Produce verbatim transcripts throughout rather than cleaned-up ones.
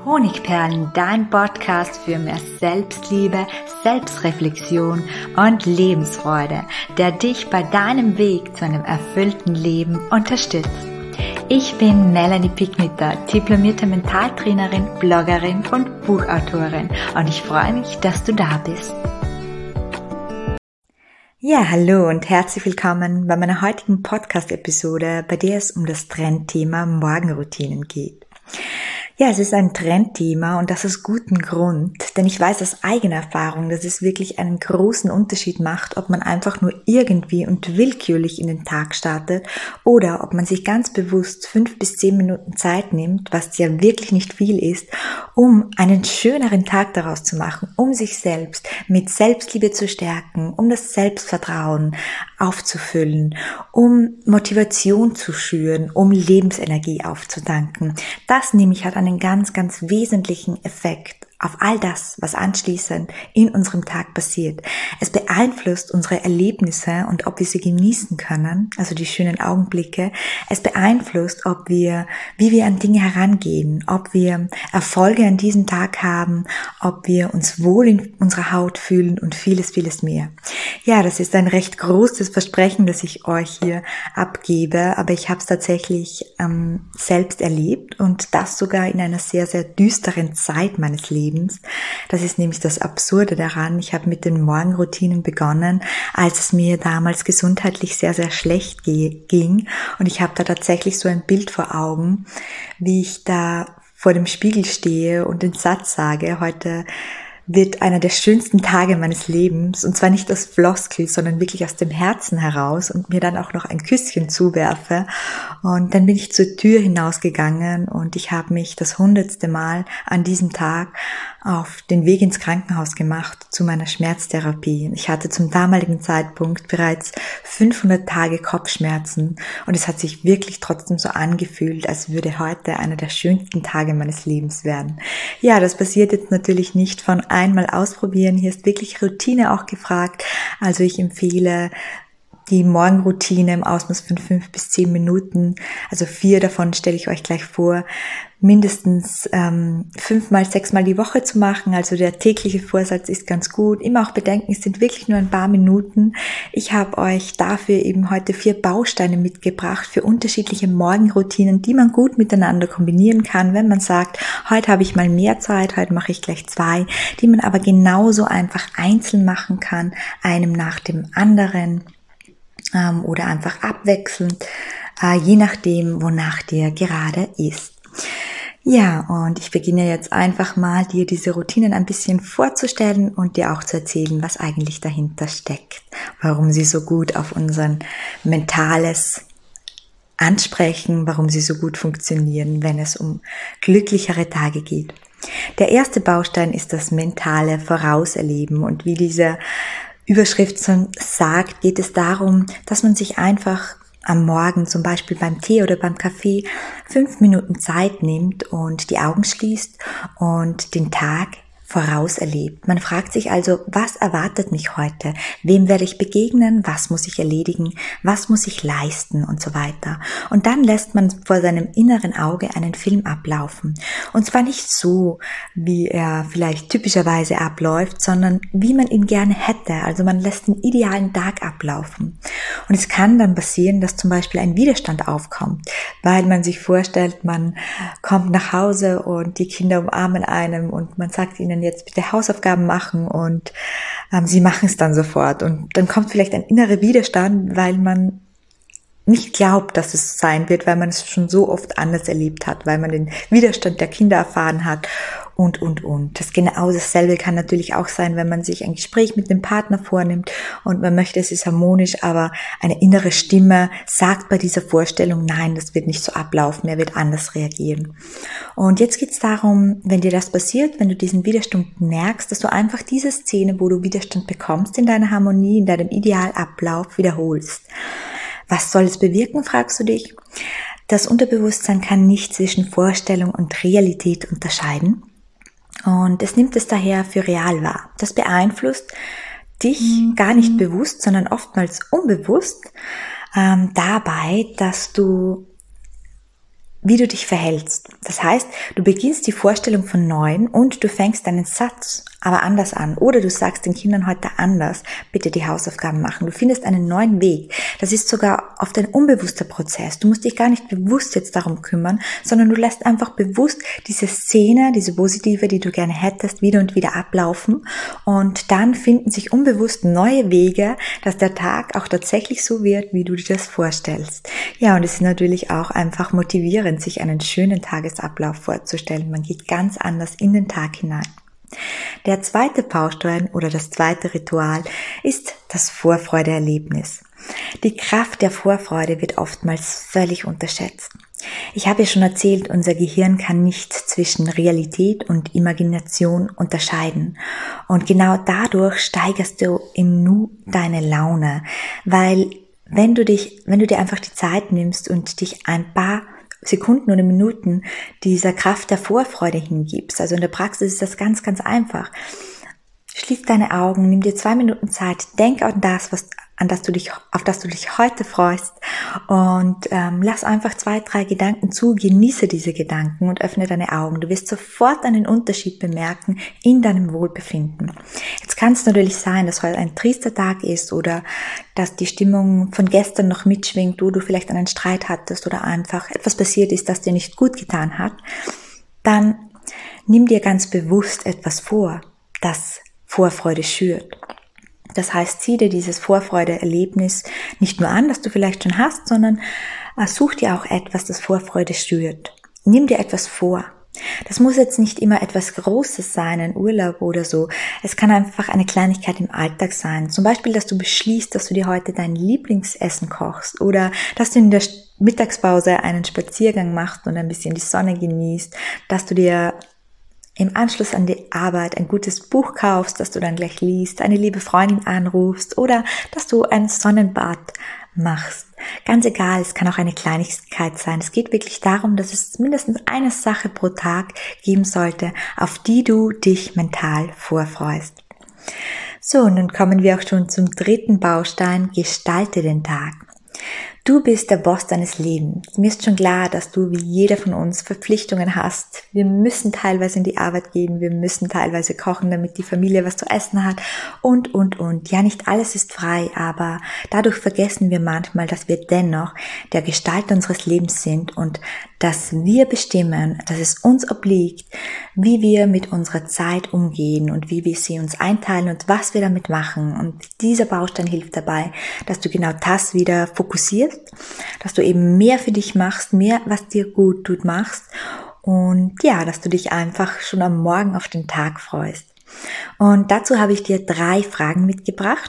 Honigperlen, dein Podcast für mehr Selbstliebe, Selbstreflexion und Lebensfreude, der dich bei deinem Weg zu einem erfüllten Leben unterstützt. Ich bin Melanie Picknitter, diplomierte Mentaltrainerin, Bloggerin und Buchautorin und ich freue mich, dass du da bist. Ja, hallo und herzlich willkommen bei meiner heutigen Podcast-Episode, bei der es um das Trendthema Morgenroutinen geht. Ja, es ist ein Trendthema und das aus gutem Grund, denn ich weiß aus eigener Erfahrung, dass es wirklich einen großen Unterschied macht, ob man einfach nur irgendwie und willkürlich in den Tag startet oder ob man sich ganz bewusst fünf bis zehn Minuten Zeit nimmt, was ja wirklich nicht viel ist, um einen schöneren Tag daraus zu machen, um sich selbst mit Selbstliebe zu stärken, um das Selbstvertrauen aufzufüllen, um Motivation zu schüren, um Lebensenergie aufzutanken. Das nämlich hat einen ganz, ganz wesentlichen Effekt auf all das, was anschließend in unserem Tag passiert. Es beeinflusst unsere Erlebnisse und ob wir sie genießen können, also die schönen Augenblicke. Es beeinflusst, ob wir, wie wir an Dinge herangehen, ob wir Erfolge an diesem Tag haben, ob wir uns wohl in unserer Haut fühlen und vieles, vieles mehr. Ja, das ist ein recht großes Versprechen, das ich euch hier abgebe, aber ich habe es tatsächlich ähm, selbst erlebt und das sogar in einer sehr, sehr düsteren Zeit meines Lebens. Das ist nämlich das Absurde daran. Ich habe mit den Morgenroutinen begonnen, als es mir damals gesundheitlich sehr, sehr schlecht ging. Und ich habe da tatsächlich so ein Bild vor Augen, wie ich da vor dem Spiegel stehe und den Satz sage, heute wird einer der schönsten Tage meines Lebens, und zwar nicht aus Floskel, sondern wirklich aus dem Herzen heraus, und mir dann auch noch ein Küsschen zuwerfe. Und dann bin ich zur Tür hinausgegangen und ich habe mich das hundertste Mal an diesem Tag auf den Weg ins Krankenhaus gemacht zu meiner Schmerztherapie. Ich hatte zum damaligen Zeitpunkt bereits fünfhundert Tage Kopfschmerzen und es hat sich wirklich trotzdem so angefühlt, als würde heute einer der schönsten Tage meines Lebens werden. Ja, das passiert jetzt natürlich nicht von einmal ausprobieren. Hier ist wirklich Routine auch gefragt. Also ich empfehle die Morgenroutine im Ausmaß von fünf bis zehn Minuten. Also vier davon stelle ich euch gleich vor, mindestens ähm, fünfmal, sechsmal die Woche zu machen. Also der tägliche Vorsatz ist ganz gut. Immer auch bedenken, es sind wirklich nur ein paar Minuten. Ich habe euch dafür eben heute vier Bausteine mitgebracht für unterschiedliche Morgenroutinen, die man gut miteinander kombinieren kann, wenn man sagt, heute habe ich mal mehr Zeit, heute mache ich gleich zwei, die man aber genauso einfach einzeln machen kann, einem nach dem anderen ähm, oder einfach abwechselnd, äh, je nachdem, wonach dir gerade ist. Ja, und ich beginne jetzt einfach mal, dir diese Routinen ein bisschen vorzustellen und dir auch zu erzählen, was eigentlich dahinter steckt, warum sie so gut auf unser mentales ansprechen, warum sie so gut funktionieren, wenn es um glücklichere Tage geht. Der erste Baustein ist das mentale Vorauserleben, und wie diese Überschrift schon sagt, geht es darum, dass man sich einfach am Morgen, zum Beispiel beim Tee oder beim Kaffee, fünf Minuten Zeit nimmt und die Augen schließt und den Tag voraus erlebt. Man fragt sich also, was erwartet mich heute? Wem werde ich begegnen? Was muss ich erledigen? Was muss ich leisten? Und so weiter. Und dann lässt man vor seinem inneren Auge einen Film ablaufen. Und zwar nicht so, wie er vielleicht typischerweise abläuft, sondern wie man ihn gerne hätte. Also man lässt den idealen Tag ablaufen. Und es kann dann passieren, dass zum Beispiel ein Widerstand aufkommt, weil man sich vorstellt, man kommt nach Hause und die Kinder umarmen einem und man sagt ihnen, jetzt bitte Hausaufgaben machen, und ähm, sie machen es dann sofort. Und dann kommt vielleicht ein innerer Widerstand, weil man nicht glaubt, dass es sein wird, weil man es schon so oft anders erlebt hat, weil man den Widerstand der Kinder erfahren hat und, und, und. Das genau dasselbe kann natürlich auch sein, wenn man sich ein Gespräch mit dem Partner vornimmt und man möchte, es ist harmonisch, aber eine innere Stimme sagt bei dieser Vorstellung, nein, das wird nicht so ablaufen, er wird anders reagieren. Und jetzt geht es darum, wenn dir das passiert, wenn du diesen Widerstand merkst, dass du einfach diese Szene, wo du Widerstand bekommst, in deiner Harmonie, in deinem Idealablauf wiederholst. Was soll es bewirken, fragst du dich? Das Unterbewusstsein kann nicht zwischen Vorstellung und Realität unterscheiden. Und es nimmt es daher für real wahr. Das beeinflusst dich gar nicht bewusst, sondern oftmals unbewusst ähm, dabei, dass du wie du dich verhältst. Das heißt, du beginnst die Vorstellung von Neuem und du fängst deinen Satz aber anders an. Oder du sagst den Kindern heute anders, bitte die Hausaufgaben machen. Du findest einen neuen Weg. Das ist sogar oft ein unbewusster Prozess. Du musst dich gar nicht bewusst jetzt darum kümmern, sondern du lässt einfach bewusst diese Szene, diese positive, die du gerne hättest, wieder und wieder ablaufen. Und dann finden sich unbewusst neue Wege, dass der Tag auch tatsächlich so wird, wie du dir das vorstellst. Ja, und es ist natürlich auch einfach motivierend, sich einen schönen Tagesablauf vorzustellen. Man geht ganz anders in den Tag hinein. Der zweite Baustein oder das zweite Ritual ist das Vorfreudeerlebnis. Die Kraft der Vorfreude wird oftmals völlig unterschätzt. Ich habe ja schon erzählt, unser Gehirn kann nicht zwischen Realität und Imagination unterscheiden. Und genau dadurch steigerst du im Nu deine Laune, weil wenn du dich, wenn du dir einfach die Zeit nimmst und dich ein paar Sekunden oder Minuten dieser Kraft der Vorfreude hingibst. Also in der Praxis ist das ganz, ganz einfach. Schließ deine Augen, nimm dir zwei Minuten Zeit, denk an das, was, an das du dich, auf das du dich heute freust und ähm, lass einfach zwei, drei Gedanken zu, genieße diese Gedanken und öffne deine Augen. Du wirst sofort einen Unterschied bemerken in deinem Wohlbefinden. Jetzt kann es natürlich sein, dass heute ein trister Tag ist oder dass die Stimmung von gestern noch mitschwingt, wo du vielleicht einen Streit hattest oder einfach etwas passiert ist, das dir nicht gut getan hat. Dann nimm dir ganz bewusst etwas vor, das Vorfreude schürt. Das heißt, zieh dir dieses Vorfreude-Erlebnis nicht nur an, das du vielleicht schon hast, sondern such dir auch etwas, das Vorfreude schürt. Nimm dir etwas vor. Das muss jetzt nicht immer etwas Großes sein, ein Urlaub oder so. Es kann einfach eine Kleinigkeit im Alltag sein. Zum Beispiel, dass du beschließt, dass du dir heute dein Lieblingsessen kochst oder dass du in der Mittagspause einen Spaziergang machst und ein bisschen die Sonne genießt, dass du dir im Anschluss an die Arbeit ein gutes Buch kaufst, das du dann gleich liest, eine liebe Freundin anrufst oder dass du ein Sonnenbad machst. Ganz egal, es kann auch eine Kleinigkeit sein. Es geht wirklich darum, dass es mindestens eine Sache pro Tag geben sollte, auf die du dich mental vorfreust. So, und nun kommen wir auch schon zum dritten Baustein, gestalte den Tag. Du bist der Boss deines Lebens. Mir ist schon klar, dass du wie jeder von uns Verpflichtungen hast. Wir müssen teilweise in die Arbeit gehen, wir müssen teilweise kochen, damit die Familie was zu essen hat und, und, und. Ja, nicht alles ist frei, aber dadurch vergessen wir manchmal, dass wir dennoch der Gestalter unseres Lebens sind und dass wir bestimmen, dass es uns obliegt, wie wir mit unserer Zeit umgehen und wie wir sie uns einteilen und was wir damit machen. Und dieser Baustein hilft dabei, dass du genau das wieder fokussierst, dass du eben mehr für dich machst, mehr, was dir gut tut, machst und ja, dass du dich einfach schon am Morgen auf den Tag freust. Und dazu habe ich dir drei Fragen mitgebracht,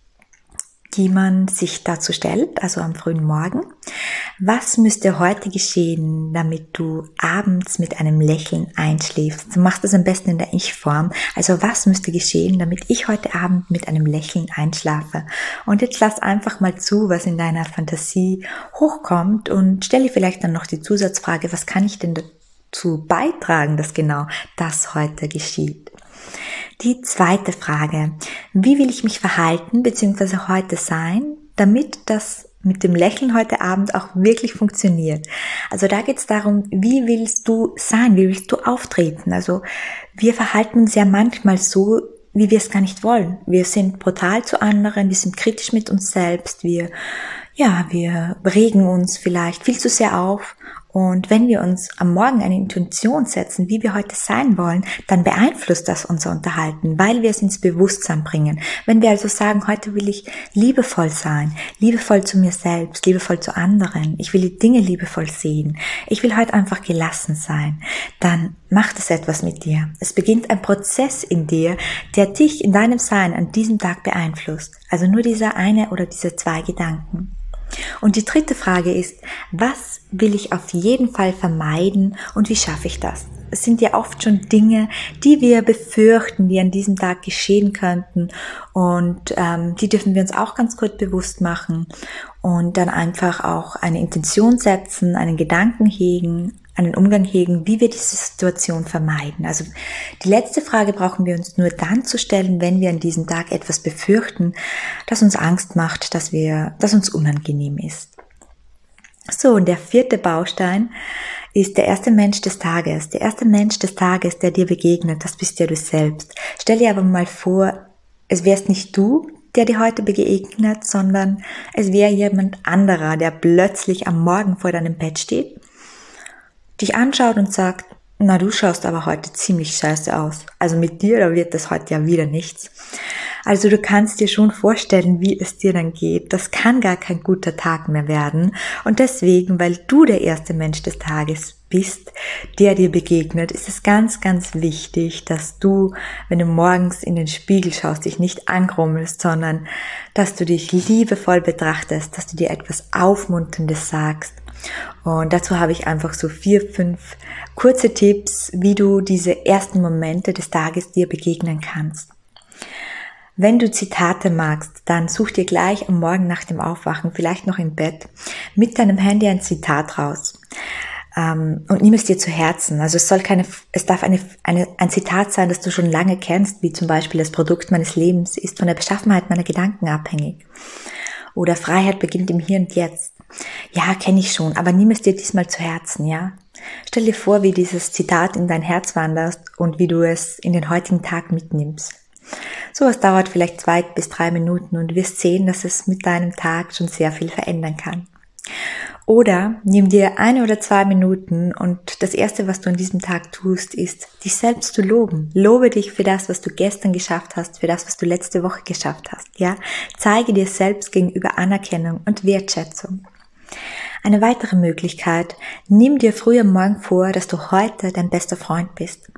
die man sich dazu stellt, also am frühen Morgen. Was müsste heute geschehen, damit du abends mit einem Lächeln einschläfst? Du machst das am besten in der Ich-Form. Also was müsste geschehen, damit ich heute Abend mit einem Lächeln einschlafe? Und jetzt lass einfach mal zu, was in deiner Fantasie hochkommt und stelle vielleicht dann noch die Zusatzfrage, was kann ich denn dazu beitragen, dass genau das heute geschieht? Die zweite Frage, wie will ich mich verhalten bzw. heute sein, damit das mit dem Lächeln heute Abend auch wirklich funktioniert? Also da geht es darum, wie willst du sein, wie willst du auftreten? Also wir verhalten uns ja manchmal so, wie wir es gar nicht wollen. Wir sind brutal zu anderen, wir sind kritisch mit uns selbst, wir, ja, wir regen uns vielleicht viel zu sehr auf. Und wenn wir uns am Morgen eine Intention setzen, wie wir heute sein wollen, dann beeinflusst das unser Unterhalten, weil wir es ins Bewusstsein bringen. Wenn wir also sagen, heute will ich liebevoll sein, liebevoll zu mir selbst, liebevoll zu anderen, ich will die Dinge liebevoll sehen, ich will heute einfach gelassen sein, dann macht es etwas mit dir. Es beginnt ein Prozess in dir, der dich in deinem Sein an diesem Tag beeinflusst. Also nur dieser eine oder diese zwei Gedanken. Und die dritte Frage ist, was will ich auf jeden Fall vermeiden und wie schaffe ich das? Es sind ja oft schon Dinge, die wir befürchten, die an diesem Tag geschehen könnten und ähm, die dürfen wir uns auch ganz kurz bewusst machen und dann einfach auch eine Intention setzen, einen Gedanken hegen, einen Umgang hegen, wie wir diese Situation vermeiden. Also die letzte Frage brauchen wir uns nur dann zu stellen, wenn wir an diesem Tag etwas befürchten, das uns Angst macht, dass wir, das uns unangenehm ist. So, und der vierte Baustein ist der erste Mensch des Tages. Der erste Mensch des Tages, der dir begegnet, das bist ja du selbst. Stell dir aber mal vor, es wärst nicht du, der dir heute begegnet, sondern es wäre jemand anderer, der plötzlich am Morgen vor deinem Bett steht, dich anschaut und sagt, na, du schaust aber heute ziemlich scheiße aus. Also mit dir, da wird das heute ja wieder nichts. Also du kannst dir schon vorstellen, wie es dir dann geht. Das kann gar kein guter Tag mehr werden. Und deswegen, weil du der erste Mensch des Tages bist, der dir begegnet, ist es ganz, ganz wichtig, dass du, wenn du morgens in den Spiegel schaust, dich nicht angrummelst, sondern dass du dich liebevoll betrachtest, dass du dir etwas Aufmunterndes sagst. Und dazu habe ich einfach so vier, fünf kurze Tipps, wie du diese ersten Momente des Tages dir begegnen kannst. Wenn du Zitate magst, dann such dir gleich am Morgen nach dem Aufwachen, vielleicht noch im Bett, mit deinem Handy ein Zitat raus. Ähm, und nimm es dir zu Herzen. Also es soll keine, es darf eine, eine, ein Zitat sein, das du schon lange kennst, wie zum Beispiel: das Produkt meines Lebens ist von der Beschaffenheit meiner Gedanken abhängig. Oder Freiheit beginnt im Hier und Jetzt. Ja, kenne ich schon, aber nimm es dir diesmal zu Herzen, ja? Stell dir vor, wie dieses Zitat in dein Herz wandert und wie du es in den heutigen Tag mitnimmst. Sowas dauert vielleicht zwei bis drei Minuten und du wirst sehen, dass es mit deinem Tag schon sehr viel verändern kann. Oder nimm dir eine oder zwei Minuten und das Erste, was du an diesem Tag tust, ist, dich selbst zu loben. Lobe dich für das, was du gestern geschafft hast, für das, was du letzte Woche geschafft hast. Ja, zeige dir selbst gegenüber Anerkennung und Wertschätzung. Eine weitere Möglichkeit: nimm dir früh am Morgen vor, dass du heute dein bester Freund bist.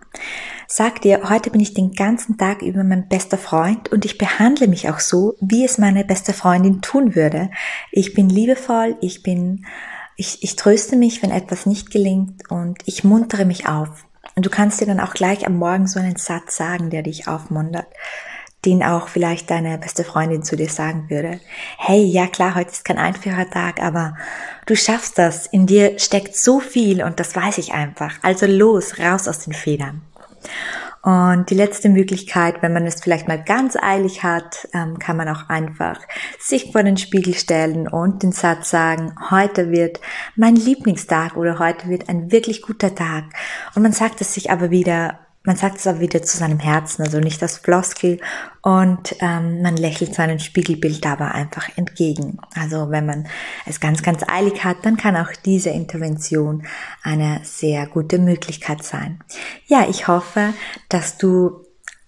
Sag dir, heute bin ich den ganzen Tag über mein bester Freund und ich behandle mich auch so, wie es meine beste Freundin tun würde. Ich bin liebevoll, ich bin, ich, ich tröste mich, wenn etwas nicht gelingt, und ich muntere mich auf. Und du kannst dir dann auch gleich am Morgen so einen Satz sagen, der dich aufmuntert, den auch vielleicht deine beste Freundin zu dir sagen würde. Hey, ja klar, heute ist kein einfacher Tag, aber du schaffst das. In dir steckt so viel und das weiß ich einfach. Also los, raus aus den Federn. Und die letzte Möglichkeit, wenn man es vielleicht mal ganz eilig hat, kann man auch einfach sich vor den Spiegel stellen und den Satz sagen: heute wird mein Lieblingstag oder heute wird ein wirklich guter Tag. Und man sagt es sich aber wieder Man sagt es aber wieder zu seinem Herzen, also nicht das Floskel, und ähm, man lächelt seinem Spiegelbild aber einfach entgegen. Also wenn man es ganz, ganz eilig hat, dann kann auch diese Intervention eine sehr gute Möglichkeit sein. Ja, ich hoffe, dass du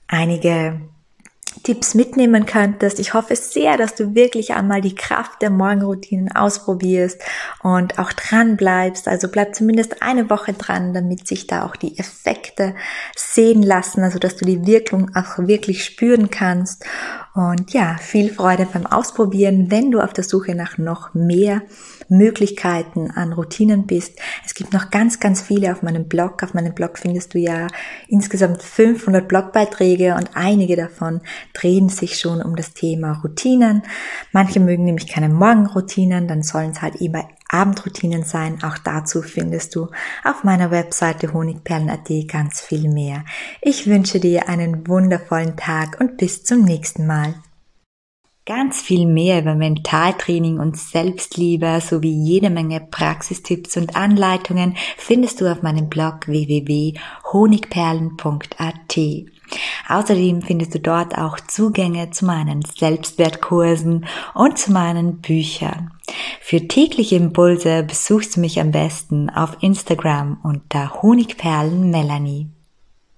einige Tipps mitnehmen könntest. Ich hoffe sehr, dass du wirklich einmal die Kraft der Morgenroutinen ausprobierst und auch dran bleibst. Also bleib zumindest eine Woche dran, damit sich da auch die Effekte sehen lassen, also dass du die Wirkung auch wirklich spüren kannst. Und ja, viel Freude beim Ausprobieren, wenn du auf der Suche nach noch mehr Möglichkeiten an Routinen bist. Es gibt noch ganz, ganz viele auf meinem Blog. Auf meinem Blog findest du ja insgesamt fünfhundert Blogbeiträge und einige davon drehen sich schon um das Thema Routinen. Manche mögen nämlich keine Morgenroutinen, dann sollen es halt eben Abendroutinen sein. Auch dazu findest du auf meiner Webseite honigperlen punkt at ganz viel mehr. Ich wünsche dir einen wundervollen Tag und bis zum nächsten Mal. Ganz viel mehr über Mentaltraining und Selbstliebe sowie jede Menge Praxistipps und Anleitungen findest du auf meinem Blog w w w punkt honigperlen punkt at. Außerdem findest du dort auch Zugänge zu meinen Selbstwertkursen und zu meinen Büchern. Für tägliche Impulse besuchst du mich am besten auf Instagram unter honigperlen melanie.